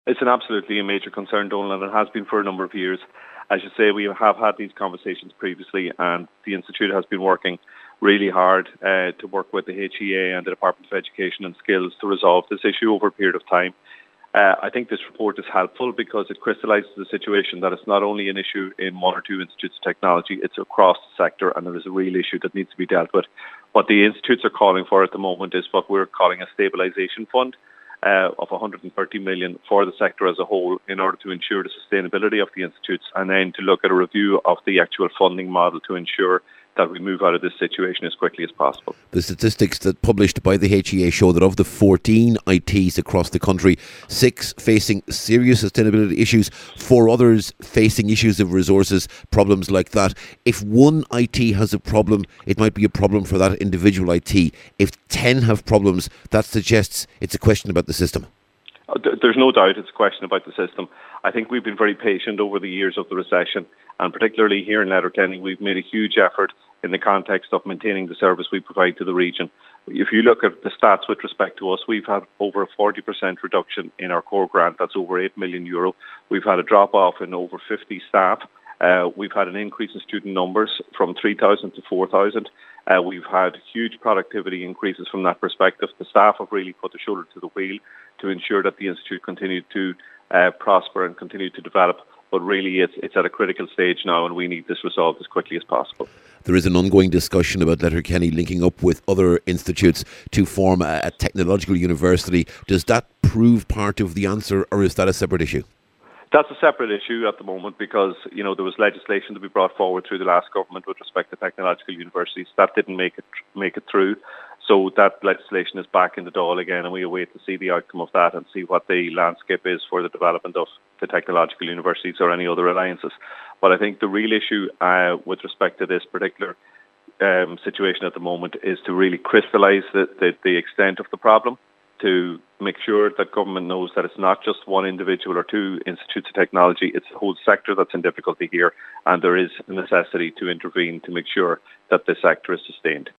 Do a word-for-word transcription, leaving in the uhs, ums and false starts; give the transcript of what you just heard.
It's an absolutely a major concern, Donal, and it has been for a number of years. As you say, we have had these conversations previously, and the Institute has been working really hard uh, to work with the H E A and the Department of Education and Skills to resolve this issue over a period of time. Uh, I think this report is helpful because it crystallises the situation that it's not only an issue in one or two institutes of technology, it's across the sector, and there is a real issue that needs to be dealt with. What the institutes are calling for at the moment is what we're calling a stabilisation fund uh, of one hundred thirty million for the sector as a whole in order to ensure the sustainability of the institutes, and then to look at a review of the actual funding model to ensure that we move out of this situation as quickly as possible. The statistics that published by the H E A show that of the fourteen I Ts across the country, six facing serious sustainability issues, four others facing issues of resources, problems like that. If one I T has a problem, it might be a problem for that individual I T. If ten have problems, that suggests it's a question about the system. There's no doubt it's a question about the system. I think we've been very patient over the years of the recession, and particularly here in Letterkenny, we've made a huge effort in the context of maintaining the service we provide to the region. If you look at the stats with respect to us, we've had over a forty percent reduction in our core grant. That's over eight million euro. We've had a drop-off in over fifty staff. Uh, we've had an increase in student numbers from three thousand to four thousand. Uh, we've had huge productivity increases from that perspective. The staff have really put the shoulder to the wheel to ensure that the Institute continued to uh, prosper and continue to develop. But really, it's, it's at a critical stage now, and we need this resolved as quickly as possible. There is an ongoing discussion about Letterkenny linking up with other institutes to form a, a technological university. Does that prove part of the answer, or is that a separate issue? That's a separate issue at the moment because, you know, there was legislation to be brought forward through the last government with respect to technological universities. That didn't make it make it through. So that legislation is back in the Dáil again, and we await to see the outcome of that and see what the landscape is for the development of the technological universities or any other alliances. But I think the real issue uh, with respect to this particular um, situation at the moment is to really crystallise the, the, the extent of the problem, to make sure that government knows that it's not just one individual or two institutes of technology, it's the whole sector that's in difficulty here, and there is a necessity to intervene to make sure that the sector is sustained.